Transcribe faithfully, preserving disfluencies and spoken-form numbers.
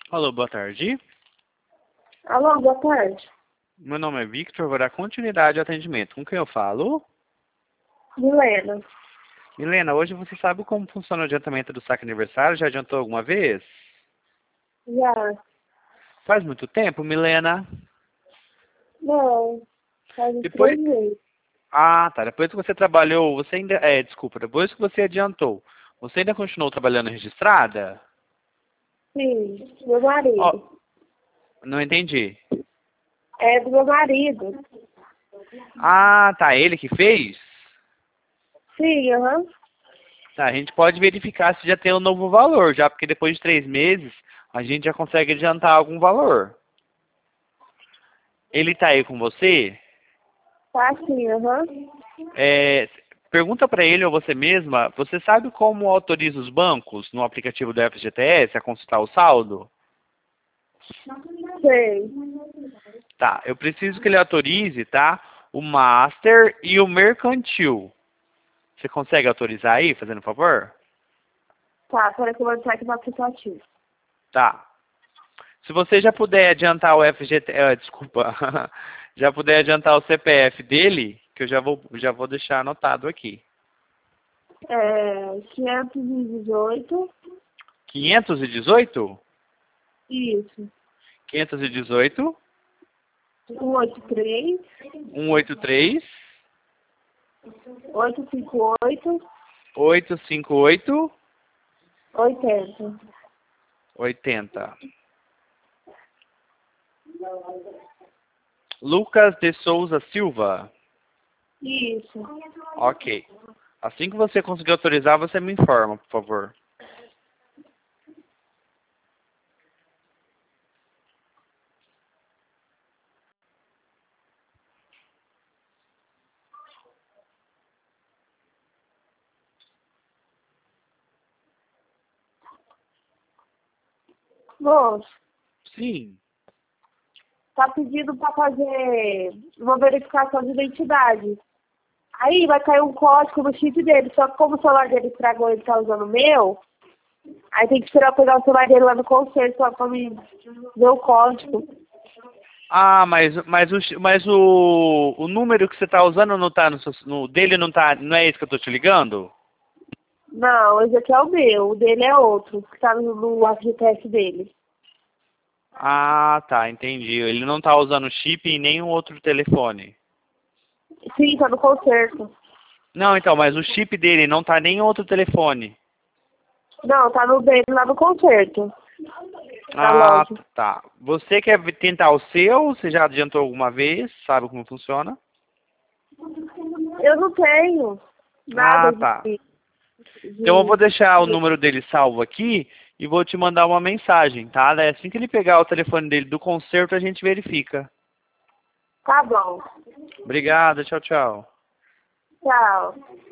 Alô, boa tarde. Alô, boa tarde. Meu nome é Victor, vou dar continuidade ao atendimento. Com quem eu falo? Milena. Milena, hoje você sabe como funciona o adiantamento do saque aniversário? Já adiantou alguma vez? Já. Faz muito tempo, Milena? Não. Faz uns Depois... três meses. Ah, tá. Depois que você trabalhou, você ainda... É, desculpa. Depois que você adiantou, você ainda continuou trabalhando registrada? Sim, meu Ó, marido. não entendi. É do meu marido. Ah, tá. Ele que fez? Sim, aham. Tá, a gente pode verificar se já tem um novo valor, já, porque depois de três meses a gente já consegue adiantar algum valor. Ele tá aí com você? Tá sim, aham. É, pergunta para ele ou você mesma, você sabe como autoriza os bancos no aplicativo do F G T S a consultar o saldo? Sei. Tá, eu preciso que ele autorize, tá? O Master e o Mercantil. Você consegue autorizar aí, fazendo um favor? Tá, peraí que eu vou entrar aqui no aplicativo. Tá. Se você já puder adiantar o F G T, eh, desculpa, já puder adiantar o C P F dele, que eu já vou, já vou deixar anotado aqui. É quinhentos e dezoito. quinhentos e dezoito? Isso. quinhentos e dezoito, cento e oitenta e três. cento e oitenta e três, oitocentos e cinquenta e oito. oitocentos e cinquenta e oito, oitenta. oitenta. Lucas de Souza Silva. Isso. Ok. Assim que você conseguir autorizar, você me informa, por favor. Moço, Sim. tá pedindo pra fazer uma verificação de identidade. Aí vai cair um código no chip dele, só que como o celular dele estragou e ele tá usando o meu, aí tem que esperar eu pegar o celular dele lá no concerto lá pra me ver o código. Ah, mas, mas, o, mas o, o número que você está usando não tá no, seu- no dele não tá, não é esse que eu tô te ligando? Não, esse aqui é o meu, o dele é outro, que tá no, no F G T S dele. Ah, tá, entendi. Ele não tá usando chip em nenhum outro telefone. Sim, tá no concerto. Não, então, mas o chip dele não tá em nenhum outro telefone. Não, tá no dele lá no concerto. Na Ah, loja. tá. Você quer tentar o seu? Você já adiantou alguma vez? Sabe como funciona? Eu não tenho Ah, nada de, tá. Então eu vou de... deixar o número dele salvo aqui e vou te mandar uma mensagem, tá? Daí assim que ele pegar o telefone dele do concerto, a gente verifica. Tá bom. Obrigado, tchau, tchau. Tchau.